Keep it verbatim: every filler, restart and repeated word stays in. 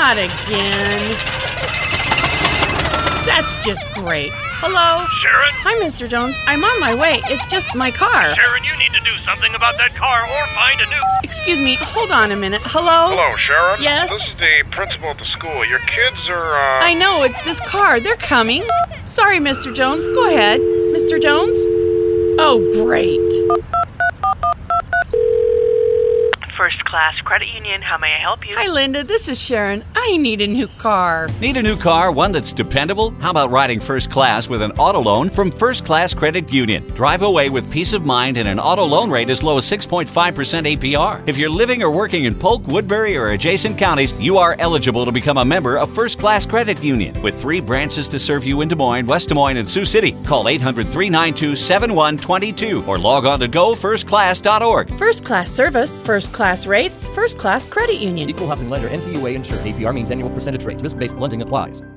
Not again. That's just great. Hello? Sharon? Hi, Mister Jones. I'm on my way. It's just my car. Sharon, you need to do something about that car or find a new... Excuse me. Hold on a minute. Hello? Hello, Sharon? Yes? This is the principal at the school. Your kids are, uh... I know. It's this car. They're coming. Sorry, Mister Jones. Go ahead. Mister Jones? Oh, great. First Class Credit Union, how may I help you? Hi, Linda. This is Sharon. I need a new car. Need a new car, one that's dependable? How about riding first class with an auto loan from First Class Credit Union? Drive away with peace of mind and an auto loan rate as low as six point five percent A P R. If you're living or working in Polk, Woodbury, or adjacent counties, you are eligible to become a member of First Class Credit Union. With three branches to serve you in Des Moines, West Des Moines, and Sioux City, call eight hundred, three nine two, seven one two two or log on to go first class dot org. First class service, first class rates, first class credit union. Equal housing lender, N C U A insured. A P R means annual percentage rate. Risk-based blending applies.